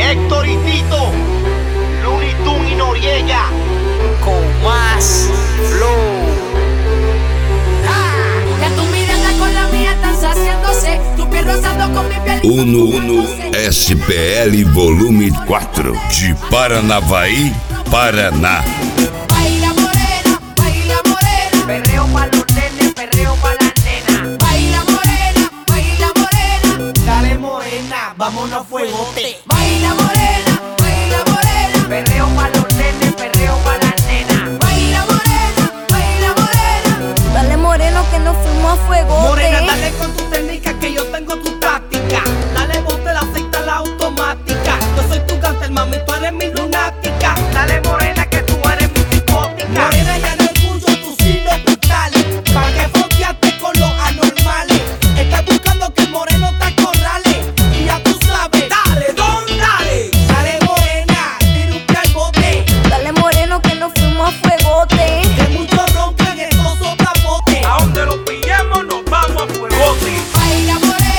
Héctor y Tito, Looney Tunes y Noriega, con más flow. Ya tu mirada con la mía están saciándose, tu piel rozando con mi piel. Uno SPL volume 4 de Paranavaí, Paraná. Baila morena, Perreo pa' los nenes, perreo pa' las nenas. baila morena, dale morena, vámonos a fuegote. baila morena, Perreo pa' los nenes, perreo pa' las nenas. baila morena. Dale moreno que nos fuimos a fuego. Morena, dale con tu técnica que yo tengo tu táctica. Dale bote la aceita la automática. Yo soy tu cáncer, mami, tú eres mi lunática. Dale morena que tú eres mi psicótica. Morena, ya no escucho tus signos vitales. Pa' que fronteaste con los anormales. Estás buscando que el moreno te acorrale. Y ya tú sabes, dale, dale. Dale morena, tira un pie al bote. Dale moreno que nos fuimos a fuegote. Que muchos roncan estos soplapotes. A donde los pillemos nos vamos a fuegote. Baila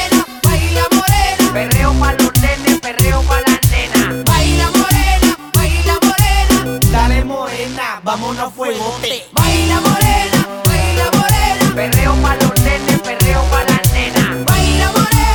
morena, Perreo pa' los nenes, perreo pa' las nenas. baila morena, Dale morena, vámonos a fuegote. baila morena, Perreo pa' los nenes, perreo pa' las nenas. baila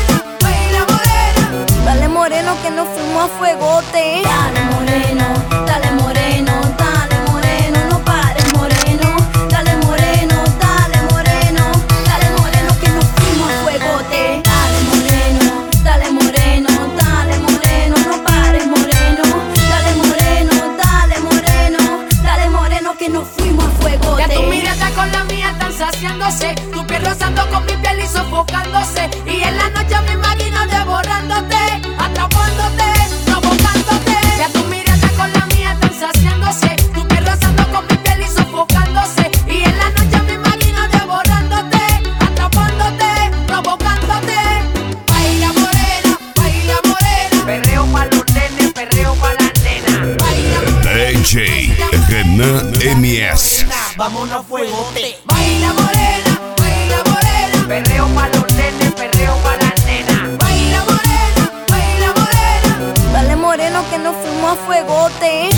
morena. Dale moreno que nos fuimos a fuegote. Dale moreno, dale moreno, dale moreno, no pares moreno. Dale moreno, dale moreno, dale moreno que nos fuimos a fuegote. Dale moreno, dale moreno, dale moreno, no pares moreno. Dale moreno, dale moreno, dale moreno que nos fuimos a fuegote. Ya tu mirada con la mía están saciándose, tu piel rozando con mi piel y sofocándose. Y en la noche me imagino devorándote, atrapándote, provocándote. Ya tu mirada con la mía están saciándose, tu piel rozando con mi piel y sofocándose. Y en la noche me imagino devorándote, atrapándote, provocándote. Baila morena, Perreo pa' los nenes, perreo pa' las nenas. DJ Renan MS. Vámonos a fuegote. baila morena, Perreo pa' los nenes, perreo pa' las nenas. baila morena. Dale moreno que nos fuimos a fuegote.